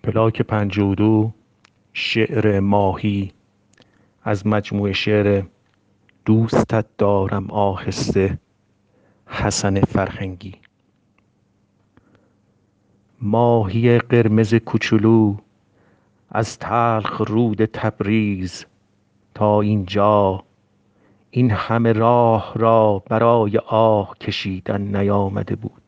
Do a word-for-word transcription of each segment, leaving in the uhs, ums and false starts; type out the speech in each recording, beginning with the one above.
پلاک پنجاه و دو شعر ماهی از مجموعه شعر دوستت دارم آهسته حسن فرهنگی. ماهی قرمز کوچولو از تلخ رود تبریز تا اینجا این همه راه را برای آه کشیدن نیامده بود.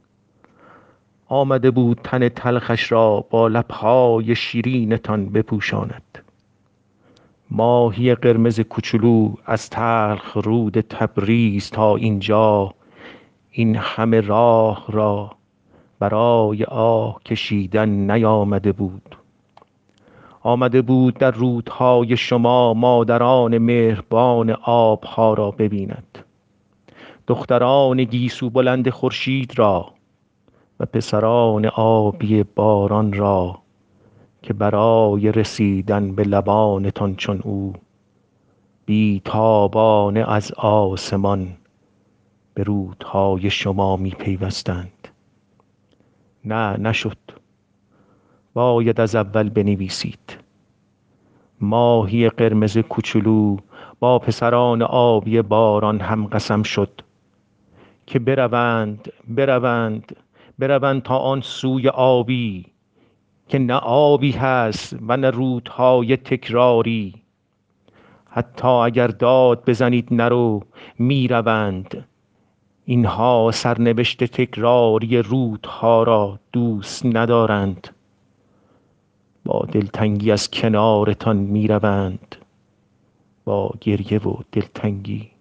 آمده بود تن تلخش را با لبهای شیرینتان بپوشاند. ماهی قرمز کوچولو از تلخ رود تبریز تا اینجا این همه راه را برای آه کشیدن نیامده بود. آمده بود در رودهای شما مادران مهربان آبها را ببیند، دختران گیسو بلند خورشید را و پسران آبی باران را که برای رسیدن به لبانتان چون او بی تابانه از آسمان به رودهای شما می پیوستند. نه نشد، باید از اول بنویسید. ماهی قرمز کوچولو با پسران آبی باران هم قسم شد که بروند بروند بروند تا آن سوی آبی که نه آبی هست و نه رودهای تکراری. حتی اگر داد بزنید نرو میروند. اینها سرنوشت تکراری رودها را دوست ندارند. با دلتنگی از کنارتان میروند، با گریه و دلتنگی.